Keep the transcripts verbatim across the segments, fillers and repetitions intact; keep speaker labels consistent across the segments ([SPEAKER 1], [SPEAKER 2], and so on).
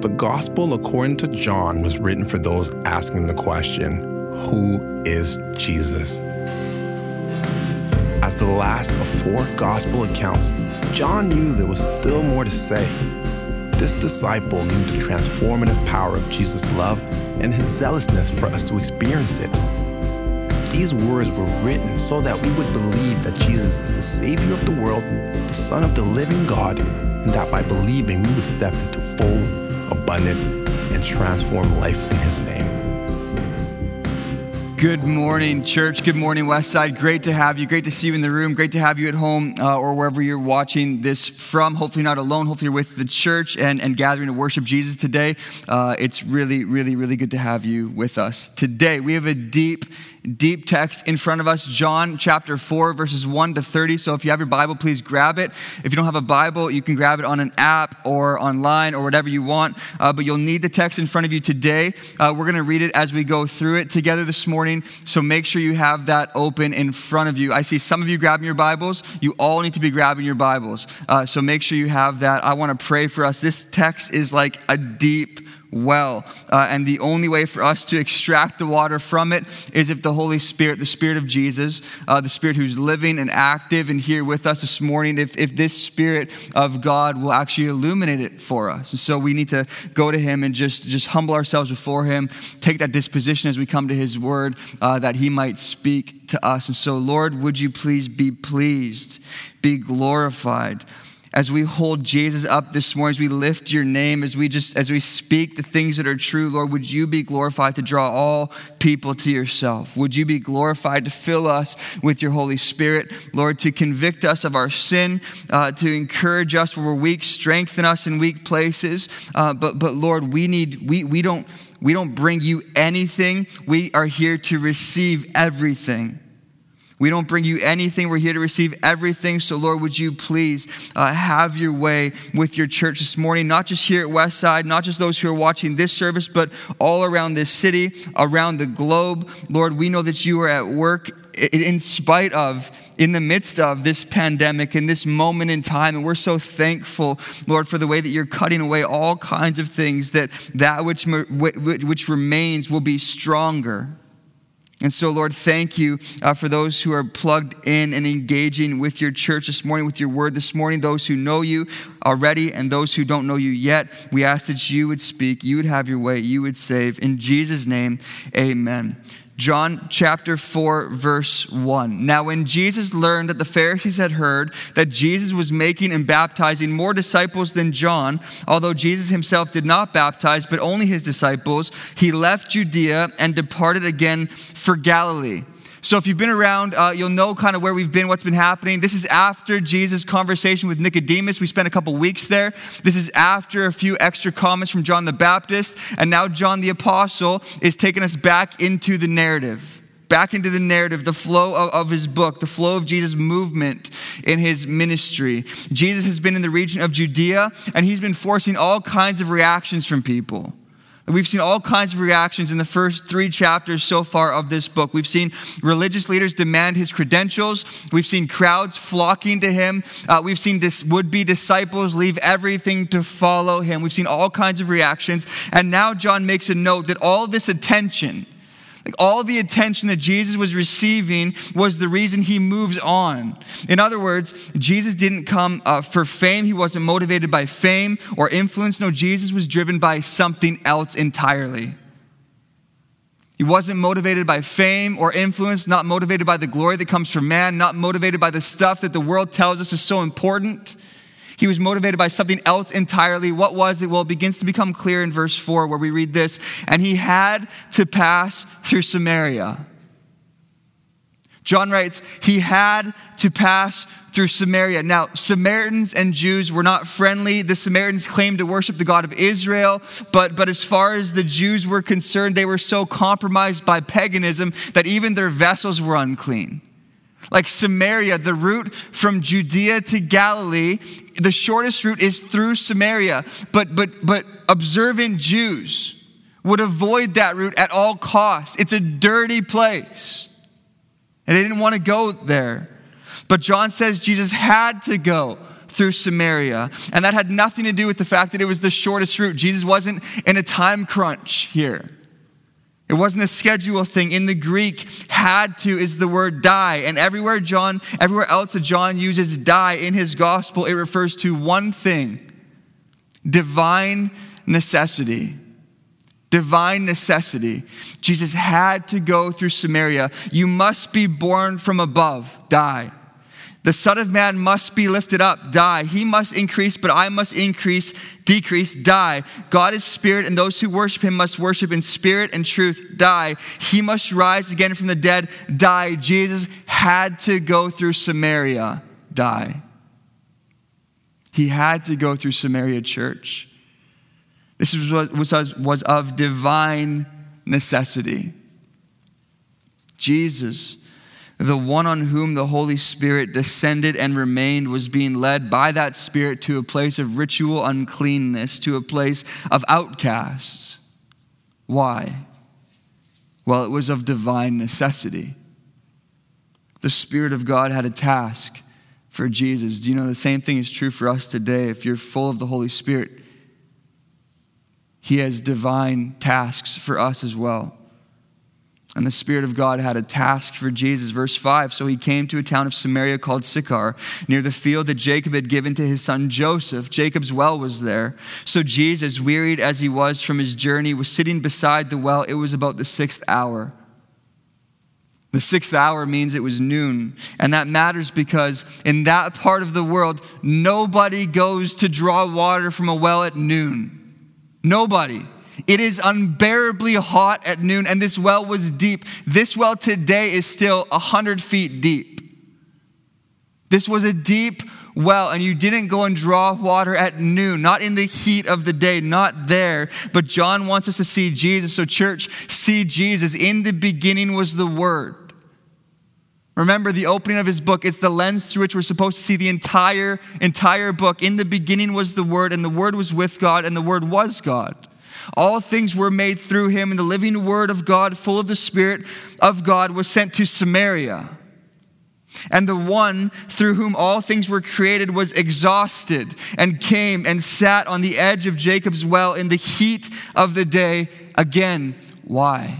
[SPEAKER 1] The Gospel according to John was written for those asking the question, who is Jesus? As the last of four Gospel accounts, John knew there was still more to say. This disciple knew the transformative power of Jesus' love and his zealousness for us to experience it. These words were written so that we would believe that Jesus is the Savior of the world, the Son of the living God, and that by believing we would step into full, abundant, and transformed life in his name.
[SPEAKER 2] Good morning, church. Good morning, Westside. Great to have you. Great to see you in the room. Great to have you at home uh, or wherever you're watching this from. Hopefully not alone. Hopefully you're with the church and, and gathering to worship Jesus today. Uh, it's really, really, really good to have you with us. Today, we have a deep, deep text in front of us. John chapter four, verses one to thirty. So if you have your Bible, please grab it. If you don't have a Bible, you can grab it on an app or online or whatever you want. Uh, but you'll need the text in front of you today. Uh, we're going to read it as we go through it together this morning. So make sure you have that open in front of you. I see some of you grabbing your Bibles. You all need to be grabbing your Bibles. Uh, so make sure you have that. I want to pray for us. This text is like a deep well. Uh, and the only way for us to extract the water from it is if the Holy Spirit, the Spirit of Jesus, uh, the Spirit who's living and active and here with us this morning, if, if this Spirit of God will actually illuminate it for us. And so we need to go to him and just, just humble ourselves before him, take that disposition as we come to his word, uh, that he might speak to us. And so, Lord, would you please be pleased, be glorified, as we hold Jesus up this morning, as we lift your name, as we just, as we speak the things that are true, Lord, would you be glorified to draw all people to yourself? Would you be glorified to fill us with your Holy Spirit, Lord, to convict us of our sin, uh, to encourage us where we're weak, strengthen us in weak places. Uh, but, but Lord, we need, we, we don't, we don't bring you anything. We are here to receive everything. We don't bring you anything. We're here to receive everything. So, Lord, would you please uh, have your way with your church this morning, not just here at Westside, not just those who are watching this service, but all around this city, around the globe. Lord, we know that you are at work in spite of, in the midst of this pandemic and this moment in time. And we're so thankful, Lord, for the way that you're cutting away all kinds of things, that that which, which remains will be stronger. And so, Lord, thank you uh, for those who are plugged in and engaging with your church this morning, with your word this morning, those who know you already and those who don't know you yet. We ask that you would speak, you would have your way, you would save. In Jesus' name, amen. John chapter four, verse one. Now, when Jesus learned that the Pharisees had heard that Jesus was making and baptizing more disciples than John, although Jesus himself did not baptize, but only his disciples, he left Judea and departed again for Galilee. So if you've been around, uh, you'll know kind of where we've been, what's been happening. This is after Jesus' conversation with Nicodemus. We spent a couple weeks there. This is after a few extra comments from John the Baptist. And now John the Apostle is taking us back into the narrative. Back into the narrative, the flow of, of his book, the flow of Jesus' movement in his ministry. Jesus has been in the region of Judea, and he's been forcing all kinds of reactions from people. We've seen all kinds of reactions in the first three chapters so far of this book. We've seen religious leaders demand his credentials. We've seen crowds flocking to him. Uh, we've seen dis- would-be disciples leave everything to follow him. We've seen all kinds of reactions. And now John makes a note that all this attention, like all the attention that Jesus was receiving, was the reason he moves on. In other words, Jesus didn't come uh, for fame. He wasn't motivated by fame or influence. No, Jesus was driven by something else entirely. He wasn't motivated by fame or influence, not motivated by the glory that comes from man, not motivated by the stuff that the world tells us is so important. He was motivated by something else entirely. What was it? Well, it begins to become clear in verse four where we read this. And he had to pass through Samaria. John writes, he had to pass through Samaria. Now, Samaritans and Jews were not friendly. The Samaritans claimed to worship the God of Israel, but, but as far as the Jews were concerned, they were so compromised by paganism that even their vessels were unclean. Like Samaria, the route from Judea to Galilee, the shortest route is through Samaria. But but but observant Jews would avoid that route at all costs. It's a dirty place. And they didn't want to go there. But John says Jesus had to go through Samaria. And that had nothing to do with the fact that it was the shortest route. Jesus wasn't in a time crunch here. It wasn't a schedule thing. In the Greek, had to is the word die. And everywhere John, everywhere else that John uses die in his gospel, it refers to one thing: divine necessity. Divine necessity. Jesus had to go through Samaria. You must be born from above. Die. The Son of Man must be lifted up. Die. He must increase, but I must increase, decrease. Die. God is spirit, and those who worship him must worship in spirit and truth. Die. He must rise again from the dead. Die. Jesus had to go through Samaria. Die. He had to go through Samaria, church. This was, was, was of divine necessity. Jesus, the one on whom the Holy Spirit descended and remained, was being led by that Spirit to a place of ritual uncleanness, to a place of outcasts. Why? Well, it was of divine necessity. The Spirit of God had a task for Jesus. Do you know the same thing is true for us today? If you're full of the Holy Spirit, he has divine tasks for us as well. And the Spirit of God had a task for Jesus. Verse five, so he came to a town of Samaria called Sychar, near the field that Jacob had given to his son Joseph. Jacob's well was there. So Jesus, wearied as he was from his journey, was sitting beside the well. It was about the sixth hour. The sixth hour means it was noon. And that matters because in that part of the world, nobody goes to draw water from a well at noon. Nobody. It is unbearably hot at noon, and this well was deep. This well today is still one hundred feet deep. This was a deep well, and you didn't go and draw water at noon, not in the heat of the day, not there. But John wants us to see Jesus. So church, see Jesus. In the beginning was the Word. Remember the opening of his book. It's the lens through which we're supposed to see the entire, entire book. In the beginning was the Word, and the Word was with God, and the Word was God. All things were made through him, and the living Word of God, full of the Spirit of God, was sent to Samaria. And the one through whom all things were created was exhausted and came and sat on the edge of Jacob's well in the heat of the day. Again, why?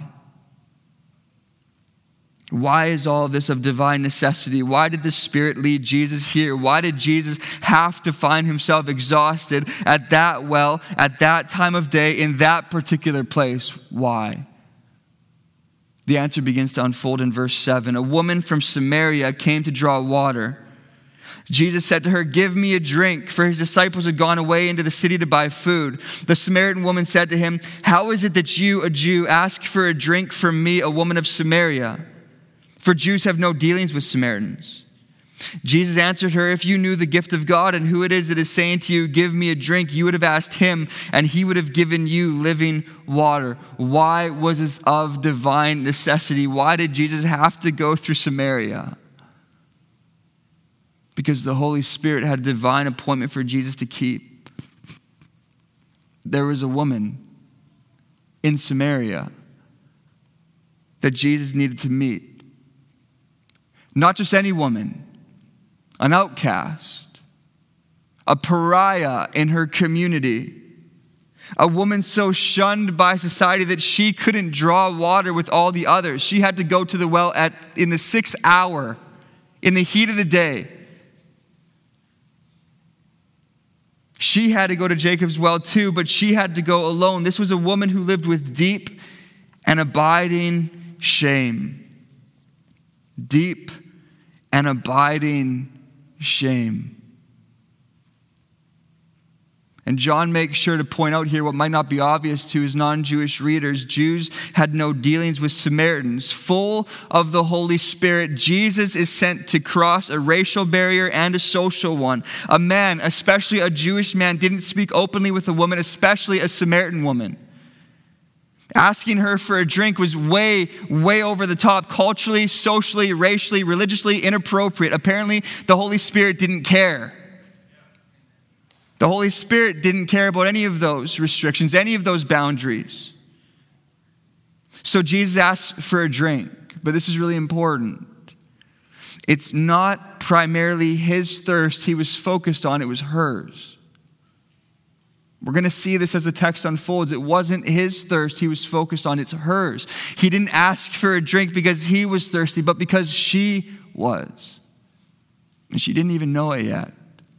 [SPEAKER 2] Why is all of this of divine necessity? Why did the Spirit lead Jesus here? Why did Jesus have to find himself exhausted at that well, at that time of day, in that particular place? Why? The answer begins to unfold in verse seven. A woman from Samaria came to draw water. Jesus said to her, "Give me a drink," for his disciples had gone away into the city to buy food. The Samaritan woman said to him, "How is it that you, a Jew, ask for a drink from me, a woman of Samaria? For Jews have no dealings with Samaritans." Jesus answered her, "If you knew the gift of God and who it is that is saying to you, 'Give me a drink,' you would have asked him, and he would have given you living water." Why was this of divine necessity? Why did Jesus have to go through Samaria? Because the Holy Spirit had a divine appointment for Jesus to keep. There was a woman in Samaria that Jesus needed to meet. Not just any woman, an outcast, a pariah in her community, a woman so shunned by society that she couldn't draw water with all the others. She had to go to the well at in the sixth hour, in the heat of the day. She had to go to Jacob's well too, but she had to go alone. This was a woman who lived with deep and abiding shame. Deep and abiding shame. And John makes sure to point out here what might not be obvious to his non-Jewish readers. Jews had no dealings with Samaritans. Full of the Holy Spirit, Jesus is sent to cross a racial barrier and a social one. A man, especially a Jewish man, didn't speak openly with a woman, especially a Samaritan woman. Asking her for a drink was way, way over the top, culturally, socially, racially, religiously inappropriate. Apparently, the Holy Spirit didn't care. The Holy Spirit didn't care about any of those restrictions, any of those boundaries. So Jesus asked for a drink, but this is really important. It's not primarily his thirst he was focused on, it was hers. We're going to see this as the text unfolds. It wasn't his thirst he was focused on, it's hers. He didn't ask for a drink because he was thirsty, but because she was. And she didn't even know it yet.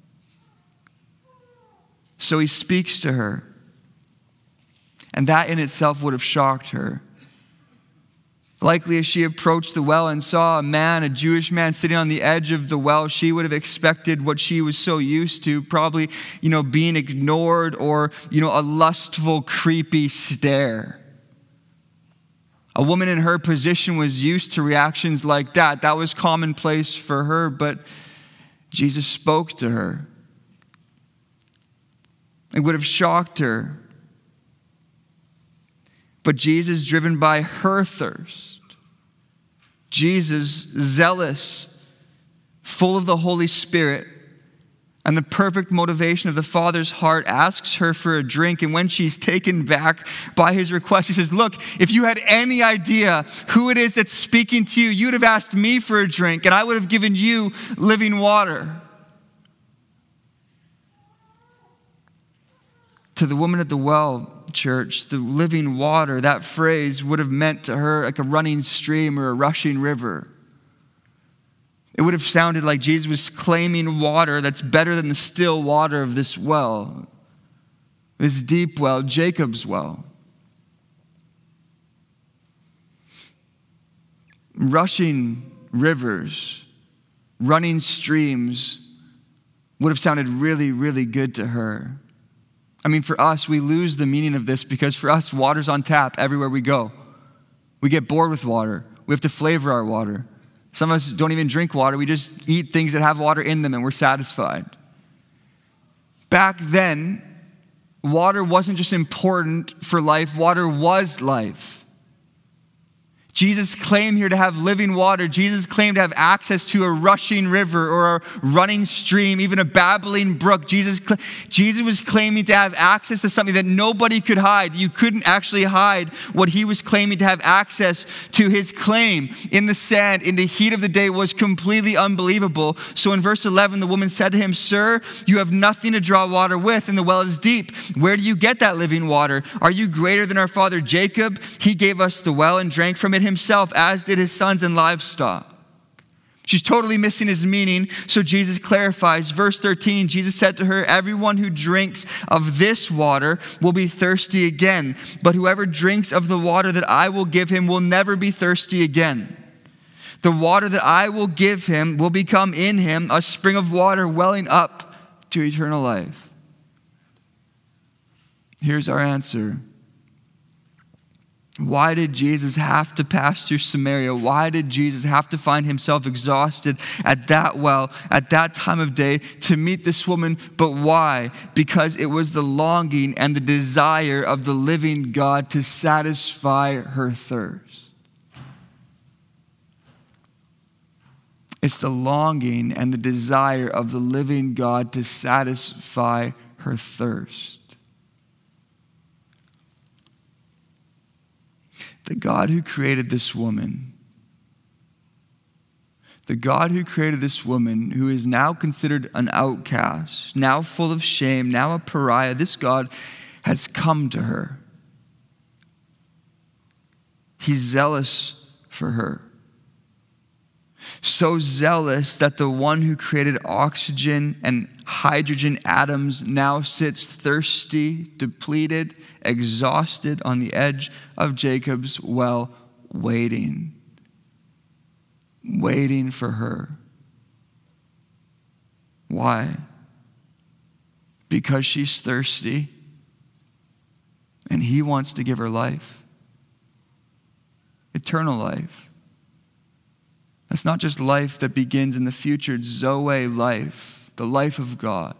[SPEAKER 2] So he speaks to her. And that in itself would have shocked her. Likely as she approached the well and saw a man, a Jewish man, sitting on the edge of the well, she would have expected what she was so used to, probably, you know, being ignored or, you know, a lustful, creepy stare. A woman in her position was used to reactions like that. That was commonplace for her, but Jesus spoke to her. It would have shocked her. But Jesus, driven by her thirst, Jesus, zealous, full of the Holy Spirit, and the perfect motivation of the Father's heart, asks her for a drink. And when she's taken back by his request, he says, look, if you had any idea who it is that's speaking to you, you'd have asked me for a drink, and I would have given you living water. To the woman at the well, church, the living water, that phrase would have meant to her like a running stream or a rushing river. It would have sounded like Jesus was claiming water that's better than the still water of this well, this deep well, Jacob's well. Rushing rivers, running streams would have sounded really, really good to her. I mean, for us, we lose the meaning of this because for us, water's on tap everywhere we go. We get bored with water. We have to flavor our water. Some of us don't even drink water. We just eat things that have water in them and we're satisfied. Back then, water wasn't just important for life. Water was life. Jesus claimed here to have living water. Jesus claimed to have access to a rushing river or a running stream, even a babbling brook. Jesus, Jesus was claiming to have access to something that nobody could hide. You couldn't actually hide what he was claiming to have access to. His claim in the sand, in the heat of the day, was completely unbelievable. So in verse eleven, the woman said to him, "Sir, you have nothing to draw water with, and the well is deep. Where do you get that living water? Are you greater than our father Jacob? He gave us the well and drank from it himself, as did his sons and livestock." She's totally missing his meaning, so Jesus clarifies. Verse thirteen, Jesus said to her, "Everyone who drinks of this water will be thirsty again, but whoever drinks of the water that I will give him will never be thirsty again. The water that I will give him will become in him a spring of water welling up to eternal life." Here's our answer. Why did Jesus have to pass through Samaria? Why did Jesus have to find himself exhausted at that well, at that time of day to meet this woman? But why? Because it was the longing and the desire of the living God to satisfy her thirst. It's the longing and the desire of the living God to satisfy her thirst. The God who created this woman, the God who created this woman who is now considered an outcast, now full of shame, now a pariah, this God has come to her. He's zealous for her. So zealous that the one who created oxygen and hydrogen atoms now sits thirsty, depleted, exhausted on the edge of Jacob's well, waiting, waiting for her. Why? Because she's thirsty and he wants to give her life, eternal life. It's not just life that begins in the future, it's Zoe life, the life of God.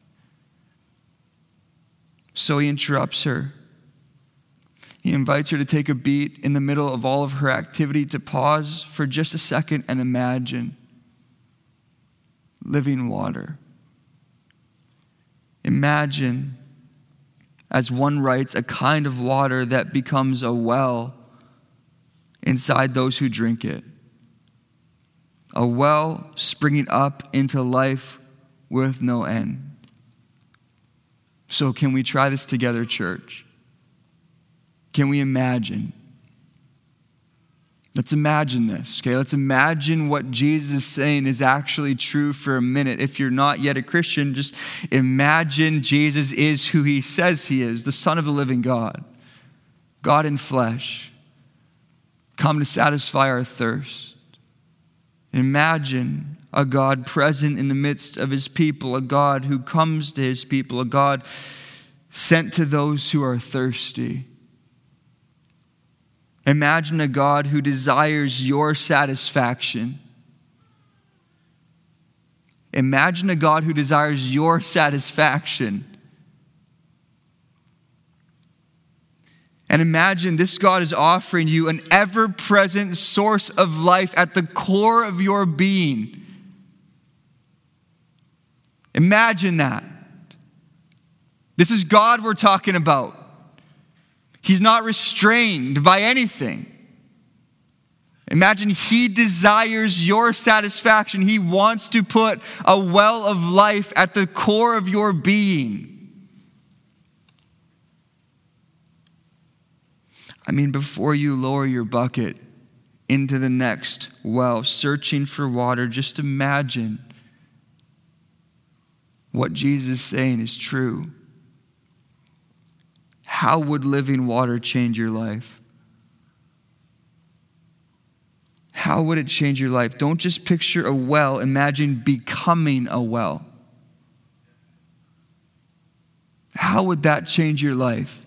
[SPEAKER 2] So he interrupts her. He invites her to take a beat in the middle of all of her activity, to pause for just a second and imagine living water. Imagine, as one writes, a kind of water that becomes a well inside those who drink it. a well springing up into life with no end. So can we try this together, church? Can we imagine? Let's imagine this, okay? Let's imagine what Jesus is saying is actually true for a minute. If you're not yet a Christian, just imagine Jesus is who he says he is, the Son of the living God, God in flesh, come to satisfy our thirst. Imagine a God present in the midst of his people, a God who comes to his people, a God sent to those who are thirsty. Imagine a God who desires your satisfaction. Imagine a God who desires your satisfaction. And imagine this God is offering you an ever-present source of life at the core of your being. Imagine that. This is God we're talking about. He's not restrained by anything. Imagine he desires your satisfaction. He wants to put a well of life at the core of your being. I mean, before you lower your bucket into the next well, searching for water, just imagine what Jesus is saying is true. How would living water change your life? How would it change your life? Don't just picture a well, imagine becoming a well. How would that change your life?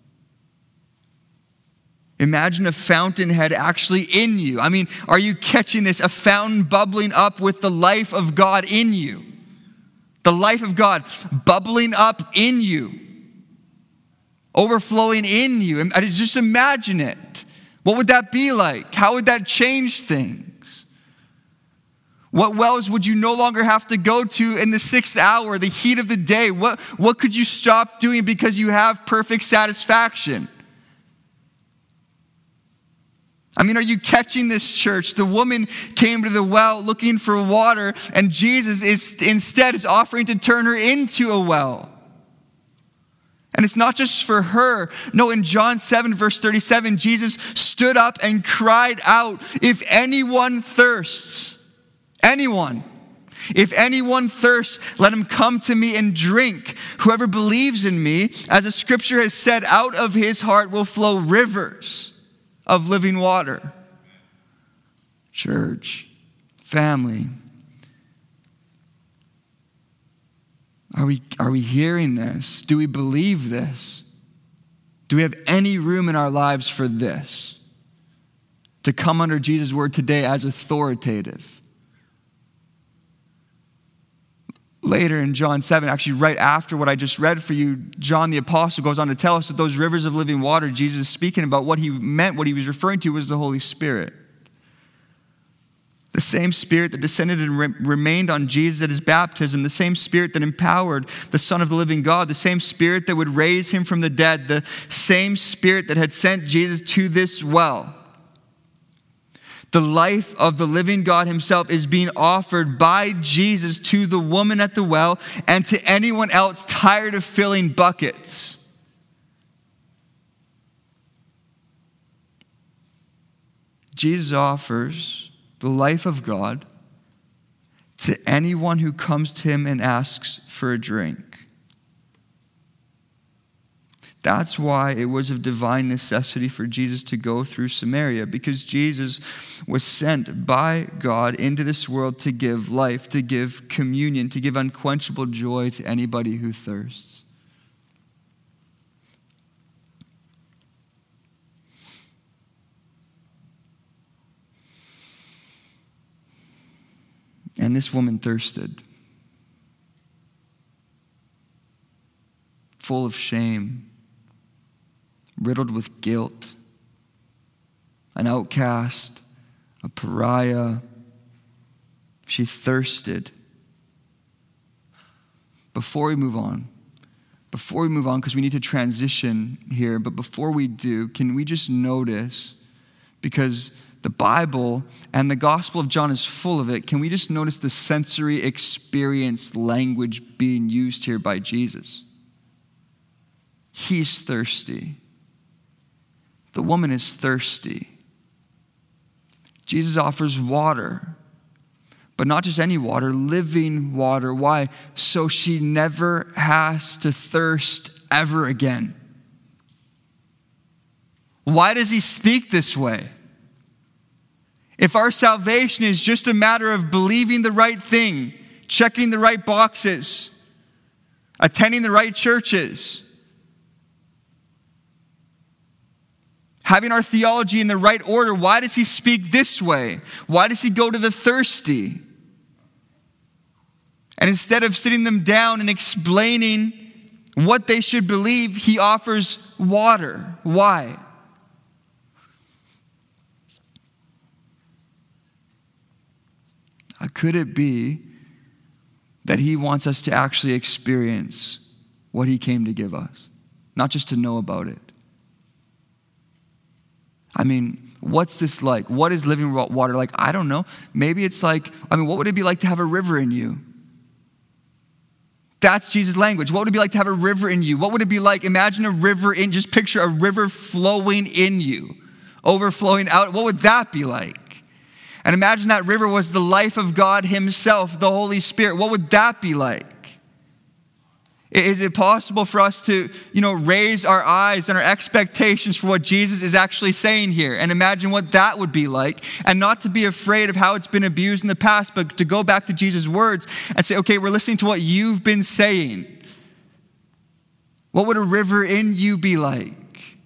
[SPEAKER 2] Imagine a fountainhead actually in you. I mean, are you catching this? A fountain bubbling up with the life of God in you. The life of God bubbling up in you. Overflowing in you. And just imagine it. What would that be like? How would that change things? What wells would you no longer have to go to in the sixth hour, the heat of the day? What, what could you stop doing because you have perfect satisfaction? I mean, are you catching this, church? The woman came to the well looking for water, and Jesus is instead is offering to turn her into a well. And it's not just for her. No, in John seven, verse thirty-seven, Jesus stood up and cried out, if anyone thirsts, anyone, if anyone thirsts, let him come to me and drink. Whoever believes in me, as the scripture has said, out of his heart will flow rivers of living water. Church, family, Are we, are we hearing this? Do we believe this? Do we have any room in our lives for this? To come under Jesus' word today as authoritative? Later in John seven, actually right after what I just read for you, John the Apostle goes on to tell us that those rivers of living water, Jesus is speaking about, what he meant, what he was referring to was the Holy Spirit. The same Spirit that descended and re- remained on Jesus at his baptism, the same Spirit that empowered the Son of the living God, the same Spirit that would raise him from the dead, the same Spirit that had sent Jesus to this well. The life of the living God himself is being offered by Jesus to the woman at the well and to anyone else tired of filling buckets. Jesus offers the life of God to anyone who comes to him and asks for a drink. That's why it was of divine necessity for Jesus to go through Samaria, because Jesus was sent by God into this world to give life, to give communion, to give unquenchable joy to anybody who thirsts. And this woman thirsted, full of shame, riddled with guilt, an outcast, a pariah. She thirsted. Before we move on, before we move on, because we need to transition here, but before we do, can we just notice, because The Bible and the Gospel of John is full of it. Can we just notice the sensory experience language being used here by Jesus? He's thirsty. The woman is thirsty. Jesus offers water, but not just any water, living water. Why? So she never has to thirst ever again. Why does he speak this way? If our salvation is just a matter of believing the right thing, checking the right boxes, attending the right churches, having our theology in the right order, why does he speak this way? Why does he go to the thirsty? And instead of sitting them down and explaining what they should believe, he offers water. Why? Could it be that he wants us to actually experience what he came to give us, not just to know about it? I mean, what's this like? What is living water like? I don't know. Maybe it's like, I mean, what would it be like to have a river in you? That's Jesus' language. What would it be like to have a river in you? What would it be like? Imagine a river in, just picture a river flowing in you, overflowing out. What would that be like? And imagine that river was the life of God himself, the Holy Spirit. What would that be like? Is it possible for us to, you know, raise our eyes and our expectations for what Jesus is actually saying here and imagine what that would be like, and not to be afraid of how it's been abused in the past, but to go back to Jesus' words and say, okay, we're listening to what you've been saying. What would a river in you be like?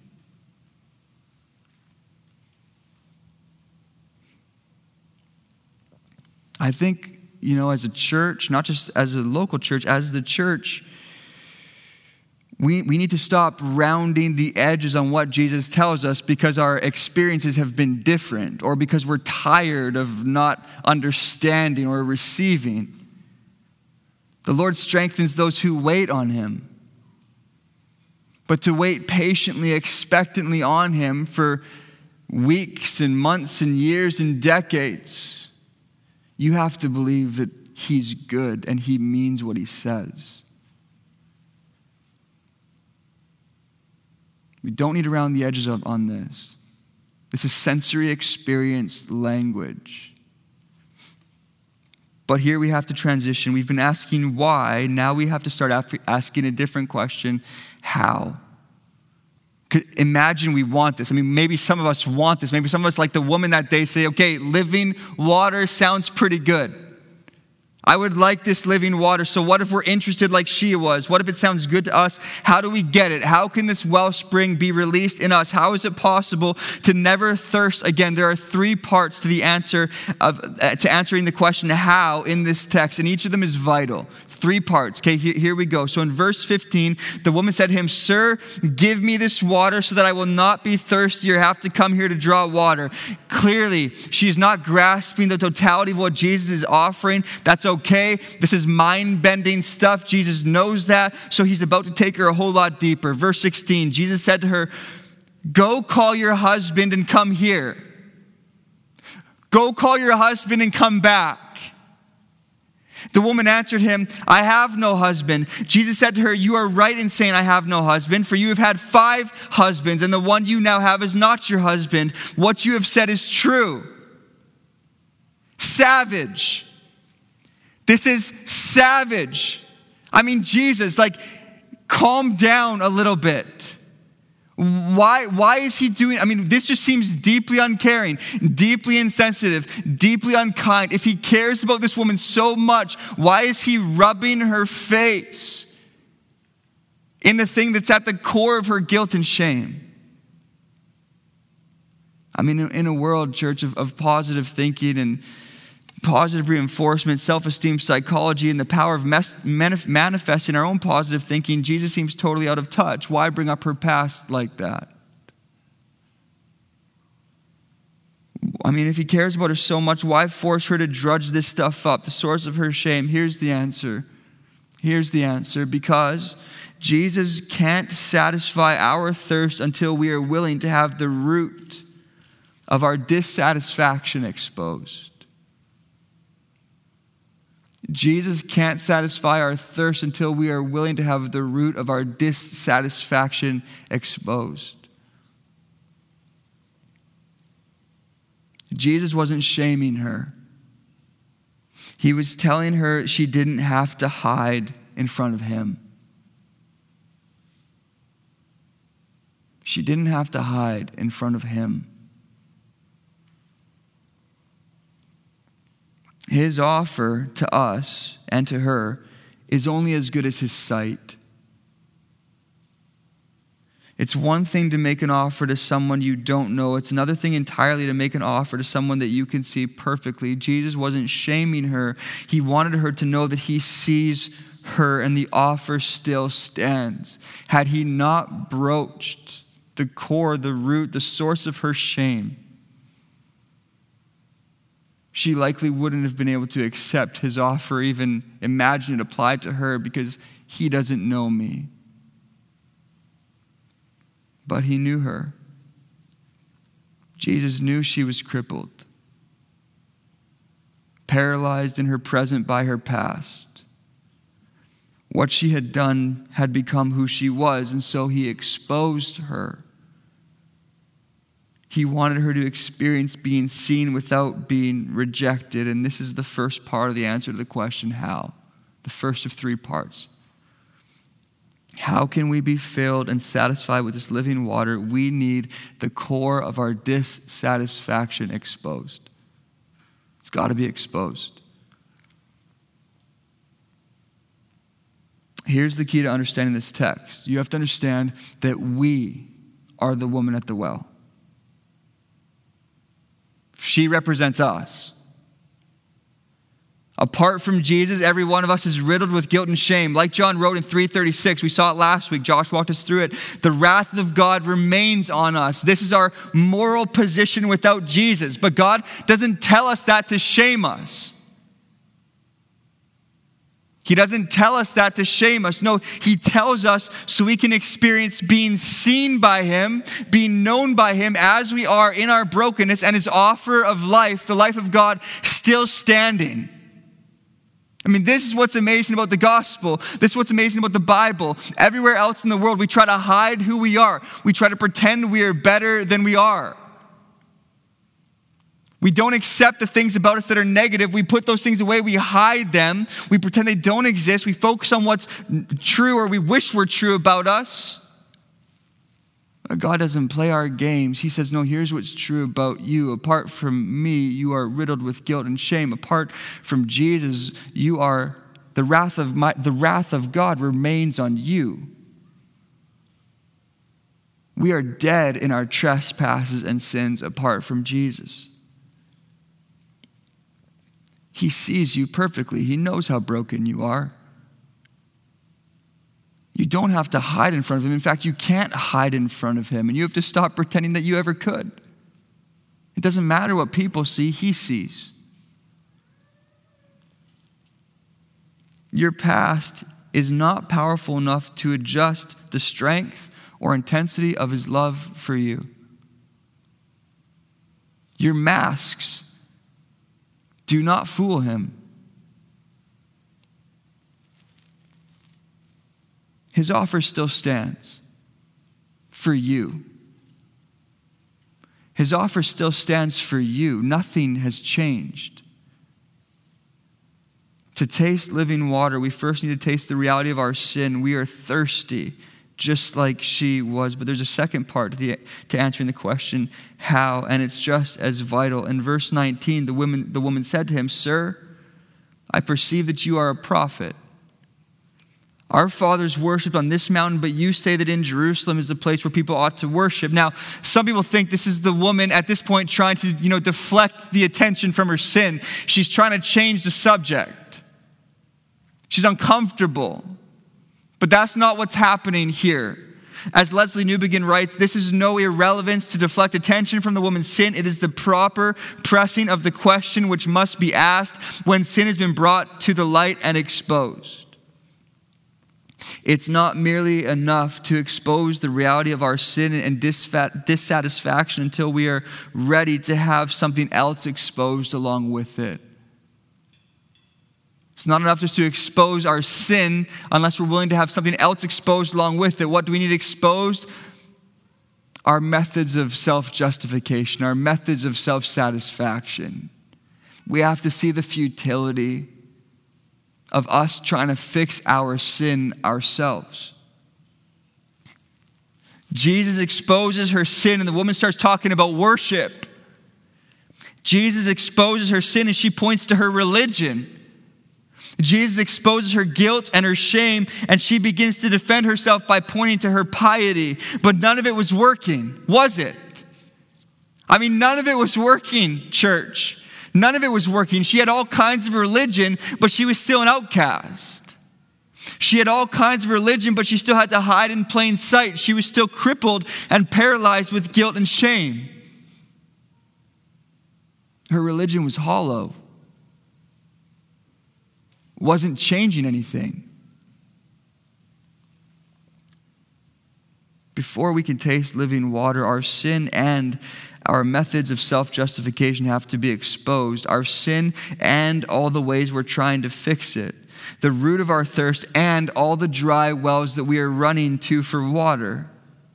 [SPEAKER 2] I think, you know, as a church, not just as a local church, as the church, we, we need to stop rounding the edges on what Jesus tells us because our experiences have been different or because we're tired of not understanding or receiving. The Lord strengthens those who wait on him. But to wait patiently, expectantly on him for weeks and months and years and decades, you have to believe that he's good and he means what he says. We don't need to round the edges of, on this. This is sensory experience language. But here we have to transition. We've been asking why. Now we have to start asking a different question. How? Imagine we want this. I mean, maybe some of us want this. Maybe some of us, like the woman that day, say, okay, living water sounds pretty good. I would like this living water. So what if we're interested like she was? What if it sounds good to us? How do we get it? How can this wellspring be released in us? How is it possible to never thirst again? There are three parts to the answer of uh, to answering the question how in this text, and each of them is vital. Three parts. Okay, here, here we go. So in verse fifteen, the woman said to him, "Sir, give me this water so that I will not be thirsty or have to come here to draw water." Clearly, she is not grasping the totality of what Jesus is offering. That's okay. This is mind-bending stuff. Jesus knows that, so he's about to take her a whole lot deeper. Verse sixteen, Jesus said to her, "Go call your husband and come here." Go call your husband and come back. The woman answered him, "I have no husband." Jesus said to her, "You are right in saying I have no husband, for you have had five husbands, and the one you now have is not your husband. What you have said is true." Savage. This is savage. I mean, Jesus, like, calm down a little bit. Why, why is he doing, I mean, this just seems deeply uncaring, deeply insensitive, deeply unkind. If he cares about this woman so much, why is he rubbing her face in the thing that's at the core of her guilt and shame? I mean, in a world, church, of, of positive thinking and positive reinforcement, self-esteem psychology, and the power of mes- manif- manifesting our own positive thinking, Jesus seems totally out of touch. Why bring up her past like that? I mean, if he cares about her so much, why force her to drudge this stuff up, the source of her shame? Here's the answer. Here's the answer. Because Jesus can't satisfy our thirst until we are willing to have the root of our dissatisfaction exposed. Jesus can't satisfy our thirst until we are willing to have the root of our dissatisfaction exposed. Jesus wasn't shaming her. He was telling her she didn't have to hide in front of him. She didn't have to hide in front of him. His offer to us and to her is only as good as his sight. It's one thing to make an offer to someone you don't know. It's another thing entirely to make an offer to someone that you can see perfectly. Jesus wasn't shaming her. He wanted her to know that he sees her and the offer still stands. Had he not broached the core, the root, the source of her shame, she likely wouldn't have been able to accept his offer, even imagine it applied to her, because he doesn't know me. But he knew her. Jesus knew she was crippled, paralyzed in her present by her past. What she had done had become who she was, and so he exposed her. He wanted her to experience being seen without being rejected. And this is the first part of the answer to the question, how? The first of three parts. How can we be filled and satisfied with this living water? We need the core of our dissatisfaction exposed. It's got to be exposed. Here's the key to understanding this text. You have to understand that we are the woman at the well. She represents us. Apart from Jesus, every one of us is riddled with guilt and shame. Like John wrote in three thirty-six, we saw it last week. Josh walked us through it. The wrath of God remains on us. This is our moral position without Jesus. But God doesn't tell us that to shame us. He doesn't tell us that to shame us. No, he tells us so we can experience being seen by him, being known by him as we are in our brokenness, and his offer of life, the life of God, still standing. I mean, this is what's amazing about the gospel. This is what's amazing about the Bible. Everywhere else in the world, we try to hide who we are. We try to pretend we are better than we are. We don't accept the things about us that are negative. We put those things away. We hide them. We pretend they don't exist. We focus on what's true or we wish were true about us. But God doesn't play our games. He says, no, here's what's true about you. Apart from me, you are riddled with guilt and shame. Apart from Jesus, you are, the wrath of my, the wrath of God remains on you. We are dead in our trespasses and sins apart from Jesus. He sees you perfectly. He knows how broken you are. You don't have to hide in front of him. In fact, you can't hide in front of him, and you have to stop pretending that you ever could. It doesn't matter what people see, he sees. Your past is not powerful enough to adjust the strength or intensity of his love for you. Your masks do not fool him. His offer still stands for you. His offer still stands for you. Nothing has changed. To taste living water, we first need to taste the reality of our sin. We are thirsty, just like she was. But there's a second part to, the, to answering the question, how? And it's just as vital. In verse nineteen, the woman, the woman said to him, "Sir, I perceive that you are a prophet. Our fathers worshipped on this mountain, but you say that in Jerusalem is the place where people ought to worship." Now, some people think this is the woman at this point trying to, you know, deflect the attention from her sin. She's trying to change the subject. She's uncomfortable. But that's not what's happening here. As Leslie Newbegin writes, this is no irrelevance to deflect attention from the woman's sin. It is the proper pressing of the question which must be asked when sin has been brought to the light and exposed. It's not merely enough to expose the reality of our sin and dissatisfaction until we are ready to have something else exposed along with it. It's not enough just to expose our sin unless we're willing to have something else exposed along with it. What do we need exposed? Our methods of self-justification, our methods of self-satisfaction. We have to see the futility of us trying to fix our sin ourselves. Jesus exposes her sin, and the woman starts talking about worship. Jesus exposes her sin, and she points to her religion. Jesus exposes her guilt and her shame, and she begins to defend herself by pointing to her piety. But none of it was working, was it? I mean, none of it was working, church. None of it was working. She had all kinds of religion, but she was still an outcast. She had all kinds of religion, but she still had to hide in plain sight. She was still crippled and paralyzed with guilt and shame. Her religion was hollow. Wasn't changing anything. Before we can taste living water, our sin and our methods of self-justification have to be exposed. Our sin and all the ways we're trying to fix it. The root of our thirst and all the dry wells that we are running to for water.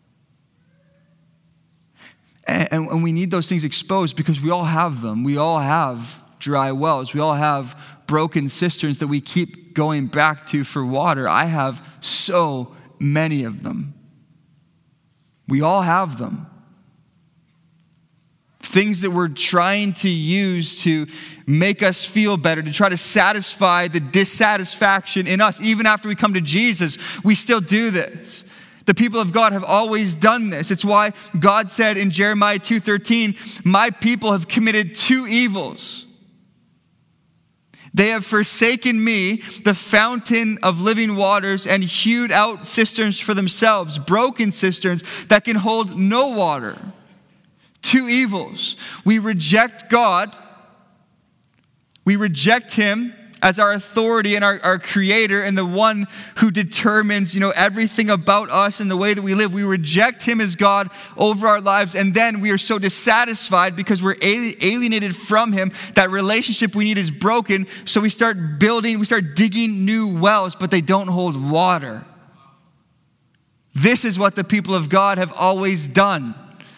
[SPEAKER 2] And, and we need those things exposed because we all have them. We all have dry wells. We all have broken cisterns that we keep going back to for water. I have so many of them. We all have them. Things that we're trying to use to make us feel better, to try to satisfy the dissatisfaction in us. Even after we come to Jesus, we still do this. The people of God have always done this. It's why God said in Jeremiah two thirteen, my people have committed two evils. They have forsaken me, the fountain of living waters, and hewed out cisterns for themselves, broken cisterns that can hold no water. Two evils. We reject God. We reject him as our authority and our, our creator and the one who determines, you know, everything about us and the way that we live. We reject him as God over our lives, and then we are so dissatisfied because we're alienated from him. That relationship we need is broken, so we start building, we start digging new wells, but they don't hold water. This is what the people of God have always done.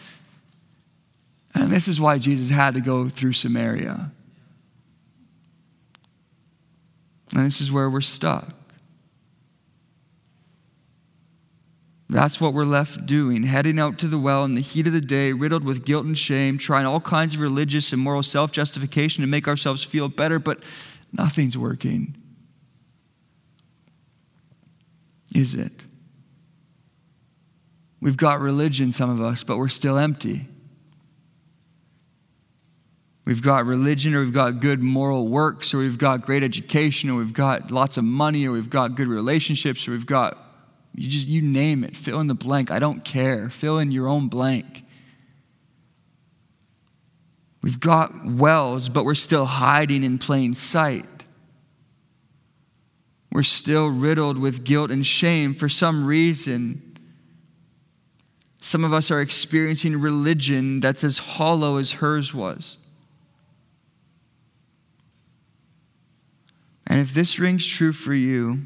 [SPEAKER 2] And this is why Jesus had to go through Samaria. And this is where we're stuck. That's what we're left doing, heading out to the well in the heat of the day, riddled with guilt and shame, trying all kinds of religious and moral self-justification to make ourselves feel better, but nothing's working. Is it? We've got religion, some of us, but we're still empty. We've got religion, or we've got good moral works, or we've got great education, or we've got lots of money, or we've got good relationships, or we've got, you just, you name it. Fill in the blank. I don't care. Fill in your own blank. We've got wells, but we're still hiding in plain sight. We're still riddled with guilt and shame for some reason. Some of us are experiencing religion that's as hollow as hers was. And if this rings true for you,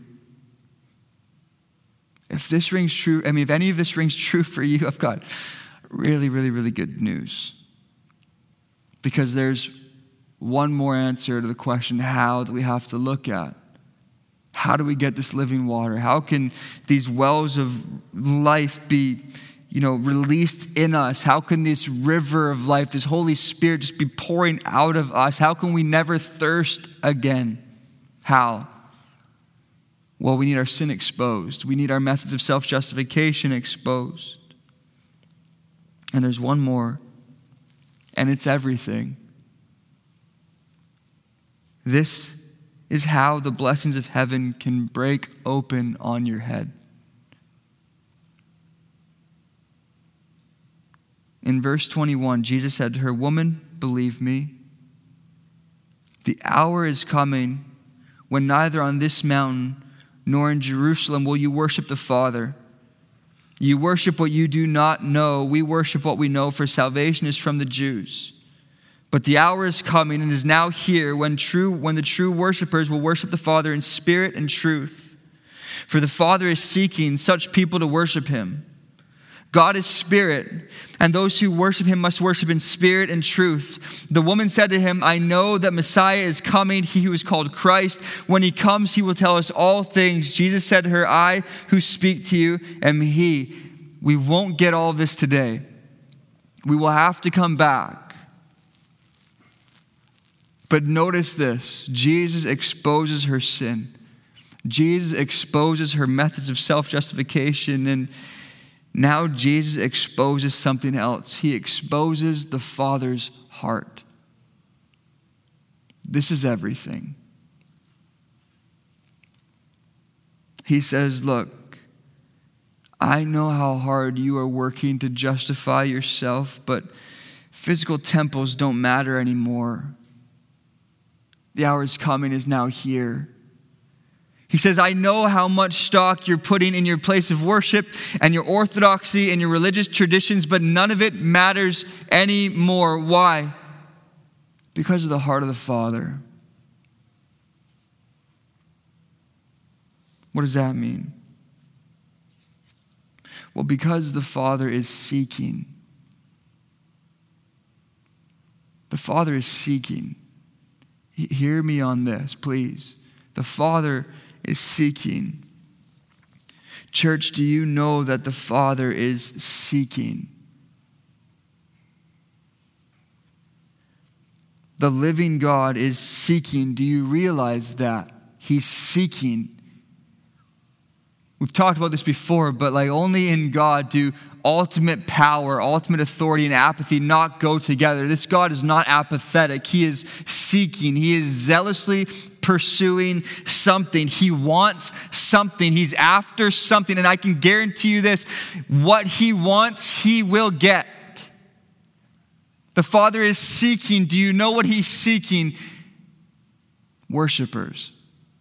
[SPEAKER 2] if this rings true, I mean, if any of this rings true for you, I've got really, really, really good news. Because there's one more answer to the question how that we have to look at. How do we get this living water? How can these wells of life be, you know, released in us? How can this river of life, this Holy Spirit just be pouring out of us? How can we never thirst again? How? Well, we need our sin exposed. We need our methods of self-justification exposed. And there's one more, and it's everything. This is how the blessings of heaven can break open on your head. In verse twenty-one, Jesus said to her, "Woman, believe me, the hour is coming when neither on this mountain nor in Jerusalem will you worship the Father. You worship what you do not know. We worship what we know, for salvation is from the Jews. But the hour is coming and is now here when true when the true worshipers will worship the Father in spirit and truth. For the Father is seeking such people to worship him. God is spirit, and those who worship him must worship in spirit and truth. The woman said to him, I know that Messiah is coming, he who is called Christ. When he comes, he will tell us all things. Jesus said to her, I who speak to you am he. We won't get all this today. We will have to come back. But notice this, Jesus exposes her sin. Jesus exposes her methods of self-justification, and now Jesus exposes something else. He exposes the Father's heart. This is everything. He says, look, I know how hard you are working to justify yourself, but physical temples don't matter anymore. The hour is coming, is now here. He says, I know how much stock you're putting in your place of worship and your orthodoxy and your religious traditions, but none of it matters anymore. Why? Because of the heart of the Father. What does that mean? Well, because the Father is seeking. The Father is seeking. Hear me on this, please. The Father is seeking. Church, do you know that the Father is seeking? The living God is seeking. Do you realize that? He's seeking. We've talked about this before, but like only in God do ultimate power, ultimate authority, and apathy not go together. This God is not apathetic. He is seeking. He is zealously pursuing something. He wants something. He's after something. And I can guarantee you this, what he wants, he will get. The Father is seeking. Do you know what he's seeking? Worshipers.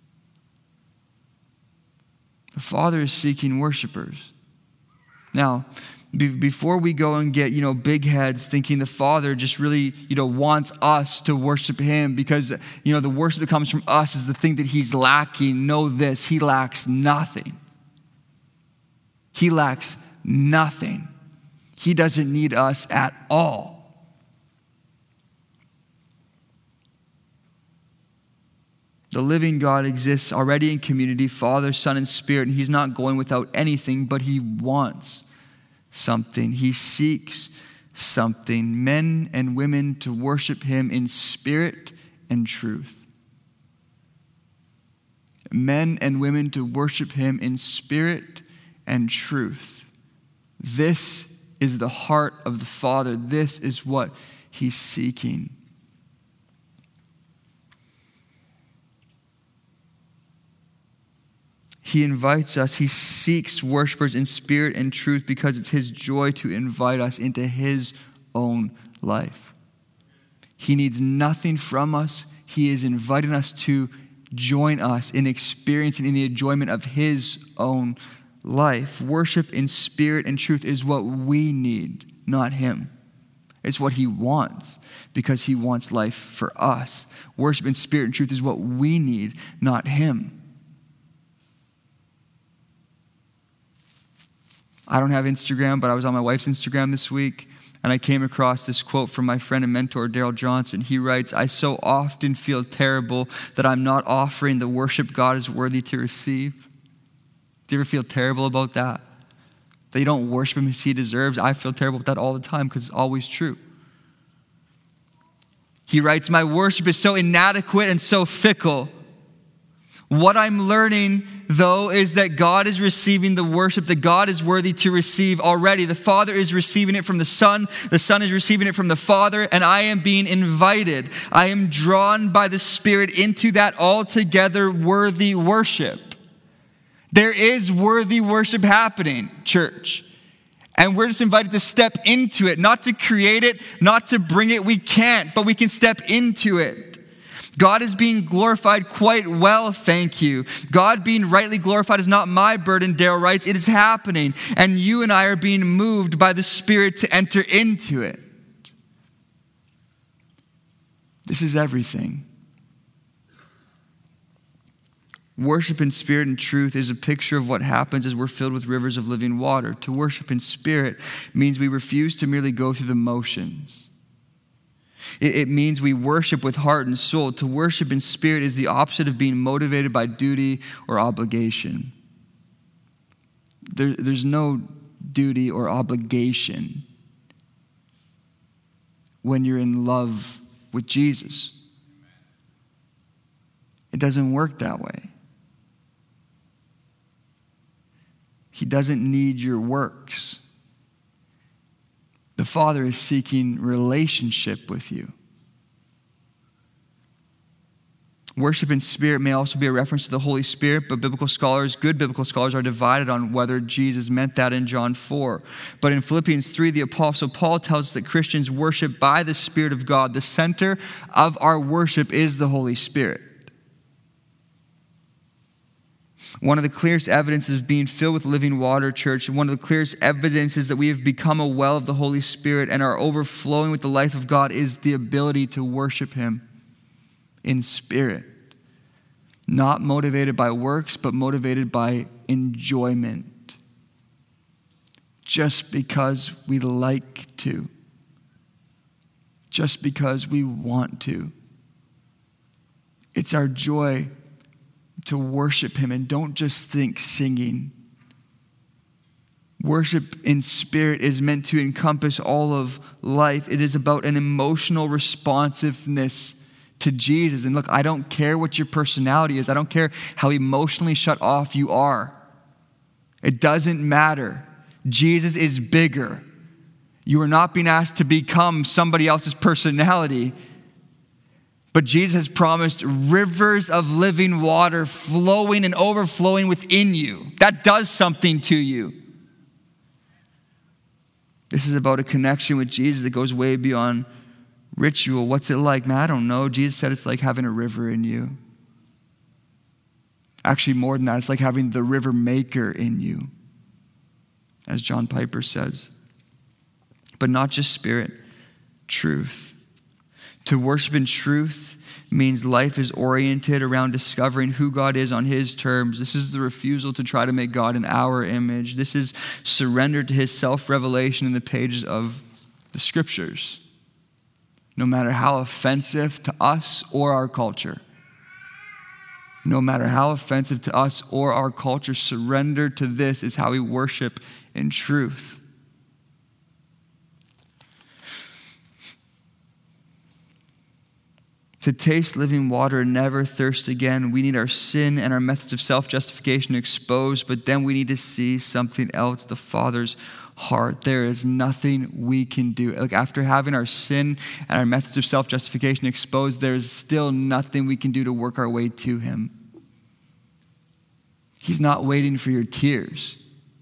[SPEAKER 2] The Father is seeking worshipers. Now, be- before we go and get, you know, big heads thinking the Father just really, you know, wants us to worship him because, you know, the worship that comes from us is the thing that he's lacking. Know this, he lacks nothing. He lacks nothing. He doesn't need us at all. The living God exists already in community, Father, Son, and Spirit, and he's not going without anything, but he wants something. He seeks something. Men and women to worship him in spirit and truth. Men and women to worship him in spirit and truth. This is the heart of the Father. This is what he's seeking. He invites us, he seeks worshipers in spirit and truth because it's his joy to invite us into his own life. He needs nothing from us. He is inviting us to join us in experiencing in the enjoyment of his own life. Worship in spirit and truth is what we need, not him. It's what he wants because he wants life for us. Worship in spirit and truth is what we need, not him. I don't have Instagram, but I was on my wife's Instagram this week, and I came across this quote from my friend and mentor, Daryl Johnson. He writes, I so often feel terrible that I'm not offering the worship God is worthy to receive. Do you ever feel terrible about that? That you don't worship him as he deserves? I feel terrible with that all the time because it's always true. He writes, my worship is so inadequate and so fickle. What I'm learning, though, is that God is receiving the worship that God is worthy to receive already. The Father is receiving it from the Son. The Son is receiving it from the Father, and I am being invited. I am drawn by the Spirit into that altogether worthy worship. There is worthy worship happening, church. And we're just invited to step into it, not to create it, not to bring it. We can't, but we can step into it. God is being glorified quite well, thank you. God being rightly glorified is not my burden, Daryl writes. It is happening, and you and I are being moved by the Spirit to enter into it. This is everything. Worship in spirit and truth is a picture of what happens as we're filled with rivers of living water. To worship in spirit means we refuse to merely go through the motions. It means we worship with heart and soul. To worship in spirit is the opposite of being motivated by duty or obligation. There, there's no duty or obligation when you're in love with Jesus. It doesn't work that way. He doesn't need your works. The Father is seeking relationship with you. Worship in spirit may also be a reference to the Holy Spirit, but biblical scholars, good biblical scholars, are divided on whether Jesus meant that in John four. But in Philippians three, the Apostle Paul tells us that Christians worship by the Spirit of God. The center of our worship is the Holy Spirit. One of the clearest evidences of being filled with living water, church, one of the clearest evidences that we have become a well of the Holy Spirit and are overflowing with the life of God is the ability to worship Him in spirit. Not motivated by works, but motivated by enjoyment. Just because we like to. Just because we want to. It's our joy to worship Him, and don't just think singing. Worship in spirit is meant to encompass all of life. It is about an emotional responsiveness to Jesus. And look, I don't care what your personality is. I don't care how emotionally shut off you are. It doesn't matter. Jesus is bigger. You are not being asked to become somebody else's personality. But Jesus has promised rivers of living water flowing and overflowing within you. That does something to you. This is about a connection with Jesus that goes way beyond ritual. What's it like? Man, I don't know. Jesus said it's like having a river in you. Actually, more than that, it's like having the river maker in you, as John Piper says. But not just spirit, truth. To worship in truth means life is oriented around discovering who God is on His terms. This is the refusal to try to make God in our image. This is surrender to His self-revelation in the pages of the Scriptures, no matter how offensive to us or our culture. No matter how offensive to us or our culture, surrender to this is how we worship in truth. To taste living water and never thirst again, we need our sin and our methods of self-justification exposed, but then we need to see something else, the Father's heart. There is nothing we can do. Like after having our sin and our methods of self-justification exposed, there is still nothing we can do to work our way to Him. He's not waiting for your tears.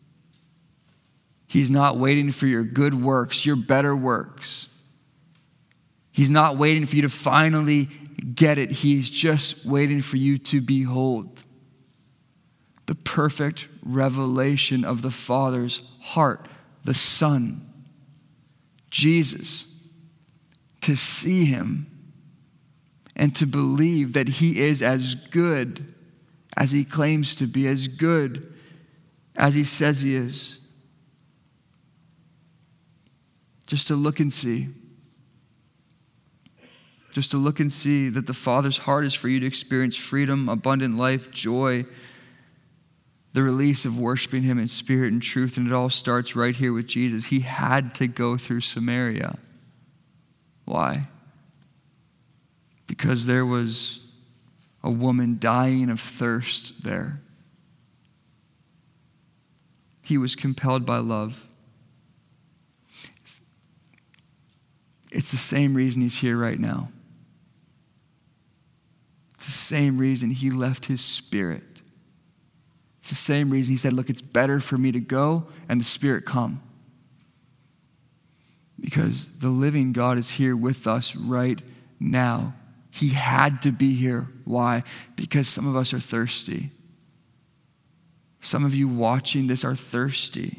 [SPEAKER 2] He's not waiting for your good works, your better works. He's not waiting for you to finally get it. He's just waiting for you to behold the perfect revelation of the Father's heart, the Son, Jesus, to see Him and to believe that He is as good as He claims to be, as good as He says He is. Just to look and see. Just to look and see that the Father's heart is for you to experience freedom, abundant life, joy, the release of worshiping Him in spirit and truth. And it all starts right here with Jesus. He had to go through Samaria. Why? Because there was a woman dying of thirst there. He was compelled by love. It's the same reason He's here right now. It's the same reason He left His Spirit. It's the same reason He said, look, it's better for me to go and the Spirit come. Because the living God is here with us right now, He had to be here. Why? Because some of us are thirsty. Some of you watching this are thirsty.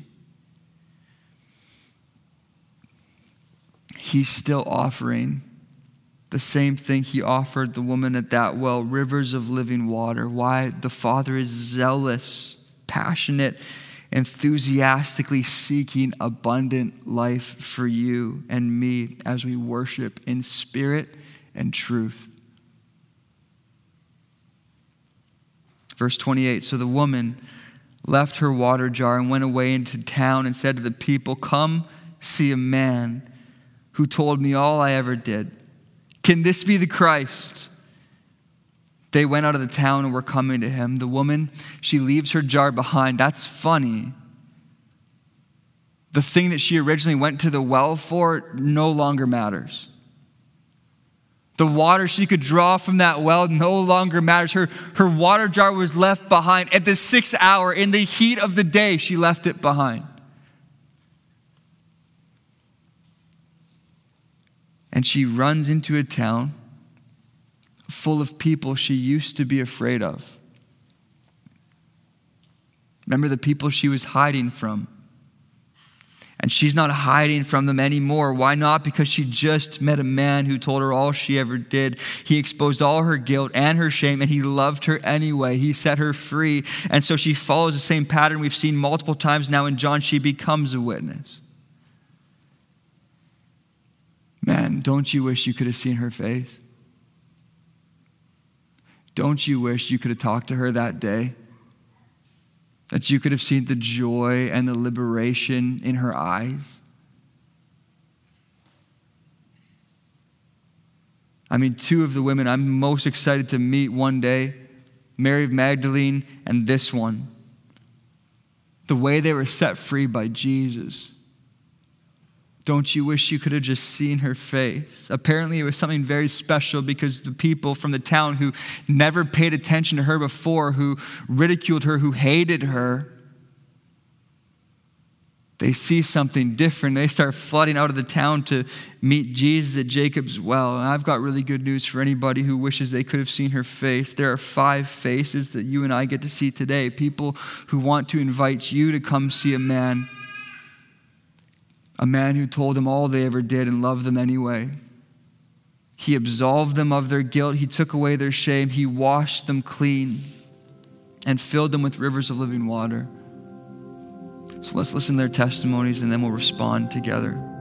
[SPEAKER 2] He's still offering the same thing he offered the woman at that well, rivers of living water. Why? The Father is zealous, passionate, enthusiastically seeking abundant life for you and me as we worship in spirit and truth. Verse twenty-eight, so the woman left her water jar and went away into town and said to the people, come see a man who told me all I ever did. Can this be the Christ? They went out of the town and were coming to him. The woman, she leaves her jar behind. That's funny. The thing that she originally went to the well for no longer matters. The water she could draw from that well no longer matters. Her, her water jar was left behind. At the sixth hour, in the heat of the day, she left it behind. And she runs into a town full of people she used to be afraid of. Remember the people she was hiding from. And she's not hiding from them anymore. Why not? Because she just met a man who told her all she ever did. He exposed all her guilt and her shame, and he loved her anyway. He set her free. And so she follows the same pattern we've seen multiple times now in John. She becomes a witness. Man, don't you wish you could have seen her face? Don't you wish you could have talked to her that day? That you could have seen the joy and the liberation in her eyes? I mean, two of the women I'm most excited to meet one day, Mary of Magdalene and this one, the way they were set free by Jesus. Don't you wish you could have just seen her face? Apparently it was something very special because the people from the town who never paid attention to her before, who ridiculed her, who hated her, they see something different. They start flooding out of the town to meet Jesus at Jacob's well. And I've got really good news for anybody who wishes they could have seen her face. There are five faces that you and I get to see today. People who want to invite you to come see a man A man who told them all they ever did and loved them anyway. He absolved them of their guilt. He took away their shame. He washed them clean and filled them with rivers of living water. So let's listen to their testimonies and then we'll respond together.